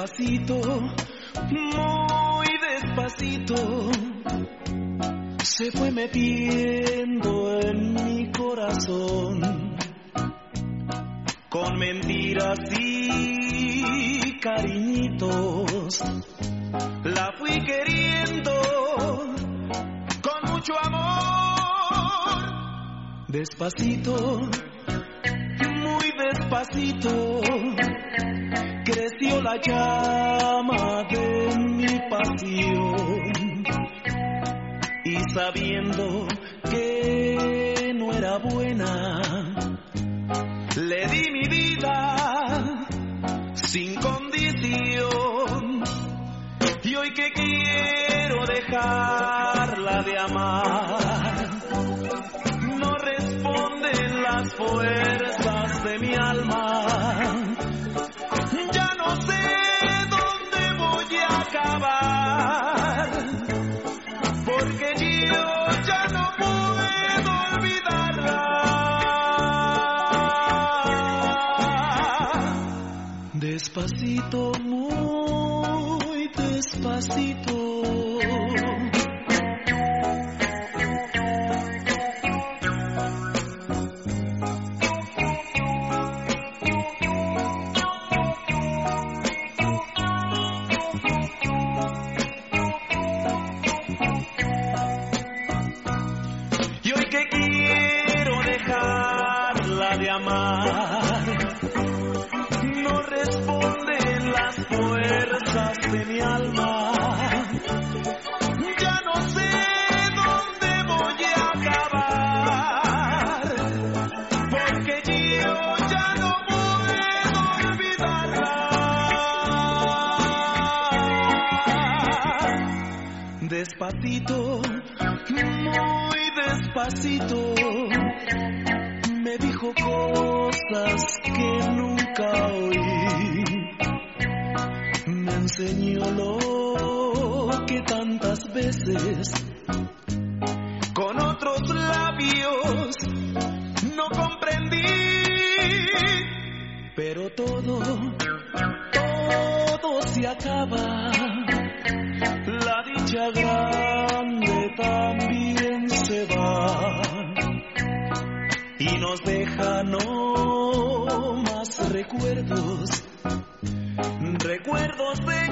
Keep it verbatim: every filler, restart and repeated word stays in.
Despacito, muy despacito, se fue metiendo en mi corazón, con mentiras y cariñitos, la fui queriendo con mucho amor. Despacito, muy despacito, creció la llama de mi pasión, y sabiendo que no era buena, le di mi vida sin condición. Y hoy que quiero dejarla de amar, no responden las fuerzas de mi alma. Ya no sé dónde voy a acabar, porque yo ya no puedo olvidarla. Despacito, muy despacito. No responden las fuerzas de mi alma. Ya no sé dónde voy a acabar, porque yo ya no puedo olvidarla. Despacito, muy despacito, me dijo cosas que nunca oí, me enseñó lo que tantas veces con otros labios no comprendí. Pero todo, todo se acaba, la dicha grande también se va, y nos deja no más recuerdos, recuerdos de